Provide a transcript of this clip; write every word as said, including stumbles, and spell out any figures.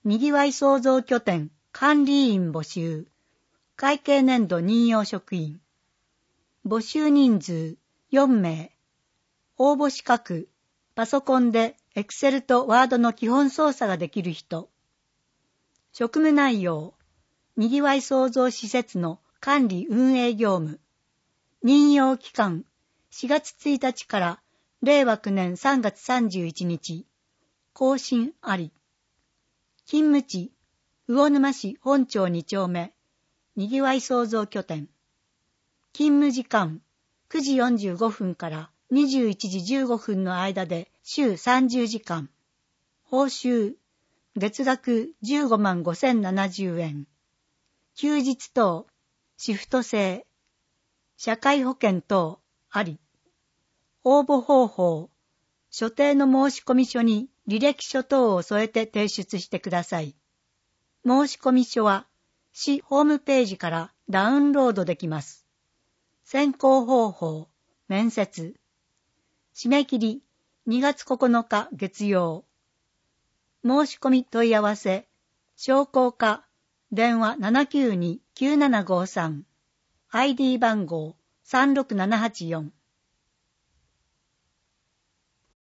にぎわい創造拠点管理員募集。会計年度任用職員。募集人数よんめい。応募資格、パソコンで Excel と Word の基本操作ができる人。職務内容、にぎわい創造施設の管理運営業務。任用期間、しがつついたちかられいわきゅうねんさんがつさんじゅういちにち。更新あり。勤務地、魚沼市本町にちょうめ、にぎわい創造拠点。勤務時間、くじよんじゅうごふんからにじゅういちじじゅうごふんの間で週さんじゅうじかん。報酬、月額じゅうごまんごせんななじゅうえん。休日等、シフト制。社会保険等、あり。応募方法、所定の申込書に履歴書等を添えて提出してください。申込書は、市ホームページからダウンロードできます。選考方法、面接。締め切り、にがつここのか月曜。申し込み問い合わせ、商工課、電話 ななきゅうに きゅうななごさん。アイディー 番号さんろくななはちよん。